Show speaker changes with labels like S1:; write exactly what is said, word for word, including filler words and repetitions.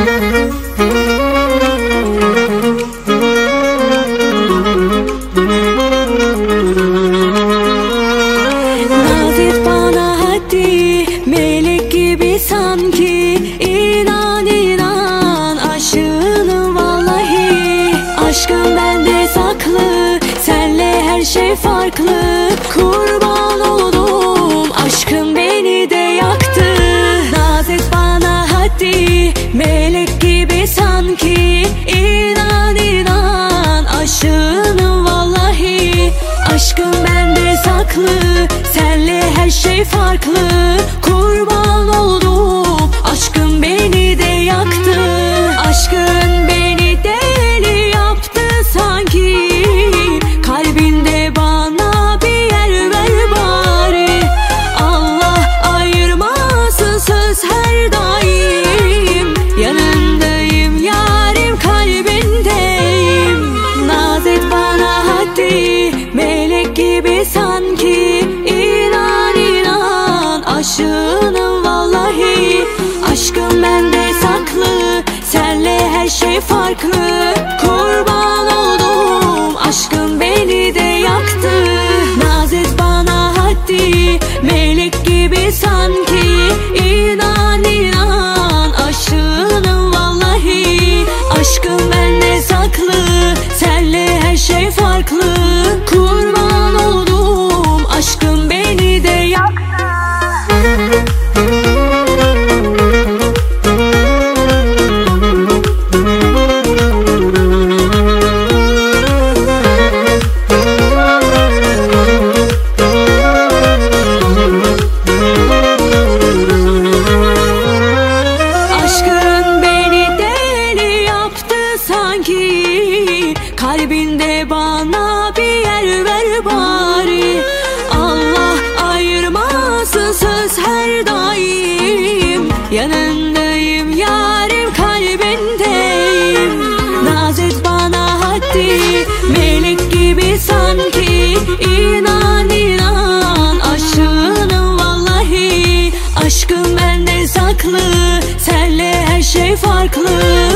S1: Melek gibi sanki, inan inan aşığınım vallahi. Aşkım bende saklı, senle her şey farklı. Kurban oldum, aşkım beni de yaktı. Naz et bana hadi, melek gibi sanki, inan inan aşığınım vallahi. Aşkım bende saklı, senle her şey farklı. Kurban oldum, aşkım beni de yaktı. Aşkın beni deli yaptı sanki. Kalbinde bana bir yer ver bari. Allah ayırmasın söz her daim. Yanındayım yarim, kalbindeyim. Naz et bana hadi, melek gibi sanki, inan inan aşığınım vallahi. Aşkım bende saklı, senle her şey farklı. Kurban oldum, aşkım beni de yaktı. Naz et bana hadi, melek gibi sanki, inan inan aşığınım vallahi. Aşkım bende saklı, senle her şey farklı. Kurban oldum, aşkım beni de yaktı. Kalbinde bana bir yer ver bari. Allah ayırmasın söz her daim. Yanındayım yarim, kalbindeyim. Naz et bana hadi, melek gibi sanki, inan inan aşığınım vallahi. Aşkım bende saklı, senle her şey farklı.